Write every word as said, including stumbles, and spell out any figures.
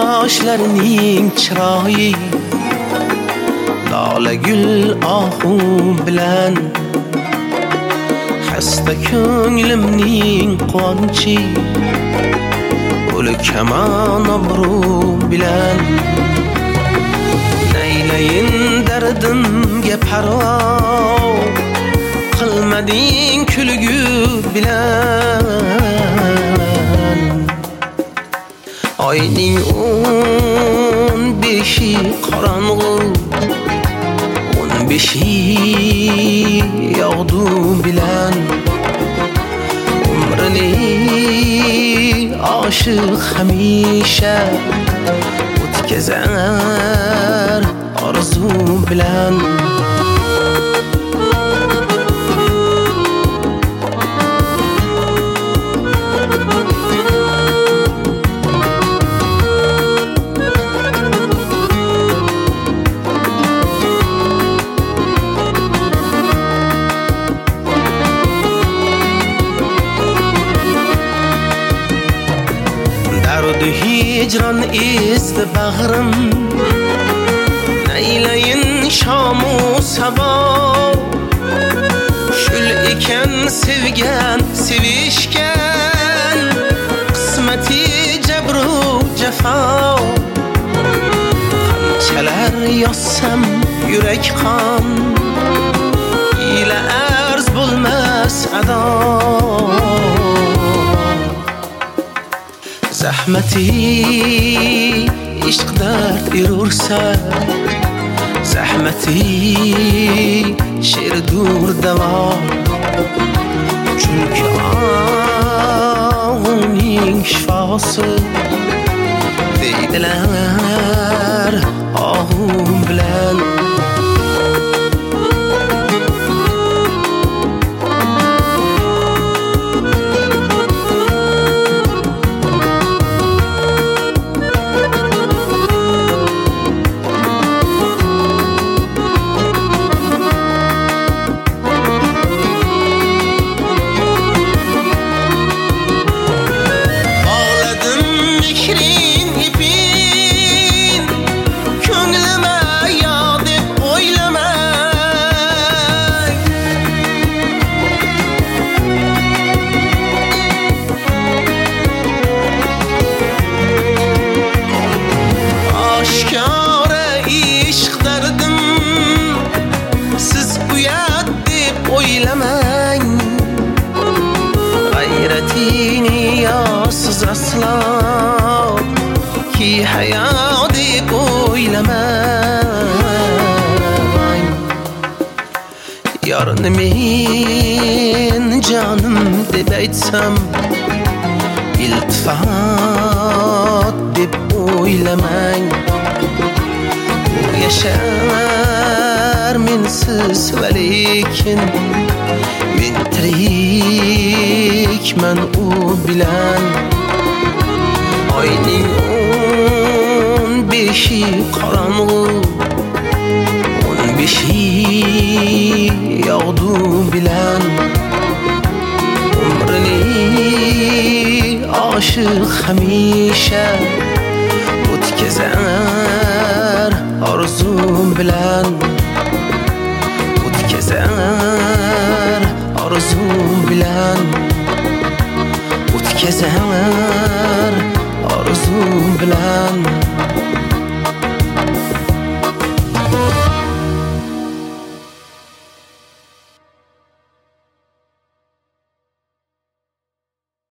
yoshlarning chiroyi lola gul ohu bilan xasta ko'nglimning quvonchi o'lik kamon obro' bilan naylayin dardimga parvo qilmading kulgu bilan oyning o'n beshi qorong'u o'n beshi yog'du bilan umrini oshiq hamisha o'tkazar orzu bilan dardu hicran ezdi bag'rim naylayin shamu sabo shul ekan sevgan sevishgan qismati jabru jafo qanchalar yozsam yurak qon ila arz bo'lmas ado zahmati ishq dard erursa zahmati she'rdur davo chunki uning shifosi deydilar ohum bilan g'ayratini yossiz aslo ki hayot deb o'ylamang yorni men jonim deb aytsam iltifot deb o'ylamang u yashar mensiz va lekin men tirikman u bilan oyning o'n beshi qorong'u o'n beshi yog'du bilan umrini oshiq hamisha o'tkazar orzu bilan o'tkazar orzu bilan o'tkazar orzu bilan